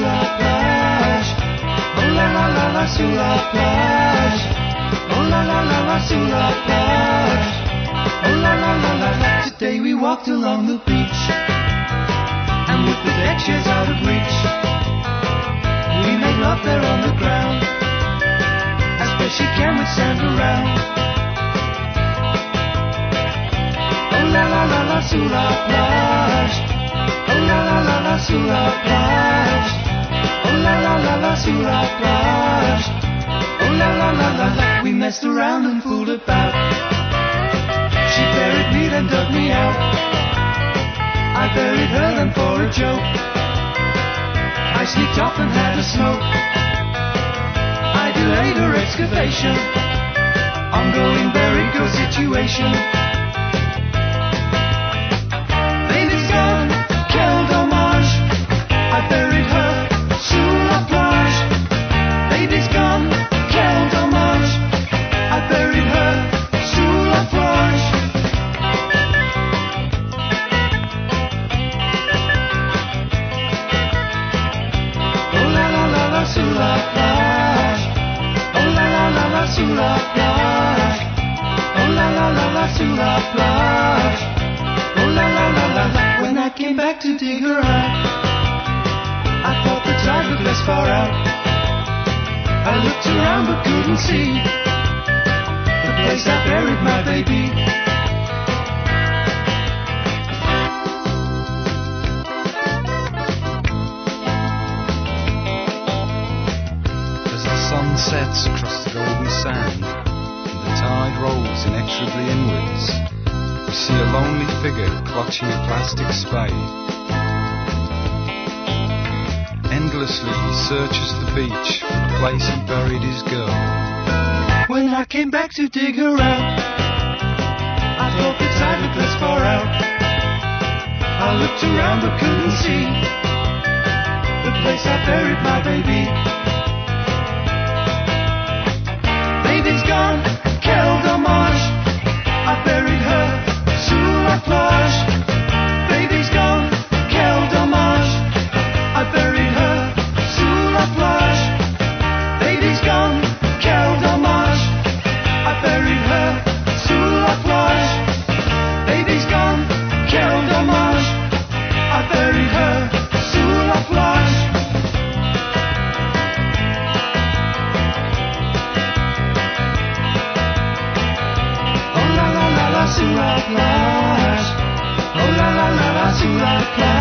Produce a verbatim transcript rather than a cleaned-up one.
la plage. Oh la la la la sur la plage. Oh la la la la sur la plage. Oh la la la la la. Today we walked along the beach, and with the deck chairs out of reach, we made love there on the ground, as best she can with sand around. Oh la la la la sur la plage. Oh la la la la sur la plage. Oh la la la la sur la plage. Oh la la la la la. We messed around and fooled about. She buried me then dug me out. I buried her then for a joke. I sneaked off and had a smoke. I delayed her excavation. Ongoing buried girl situation. Baby's gone, quel dommage. I buried her sur la plage. Baby's gone, quel dommage. I buried her sur la plage. Oh la la la la sur la plage. Oh la la la la sur la plage. Oh la la la la sur la plage. Oh la la la la la. When I came back to dig her out, I thought the tide looked less far out. I looked around but couldn't see the place I buried my baby. As the sun sets across the golden sand and the tide rolls inexorably inwards, we see a lonely figure clutching a plastic spade. Endlessly he searches the beach for the place he buried his girl. When I came back to dig her out, I thought the tide looked less far out. I looked around but couldn't see the place I buried my baby. Baby's gone, quel dommage. I buried her sur la plage. Baby's gone, quel dommage. I buried her sur la plage. Baby's gone, quel dommage. I buried her sur la plage. Baby's gone, quel dommage. I buried her sur la plage. Oh la la la la sur la plage. Oh la la la la sur la plage.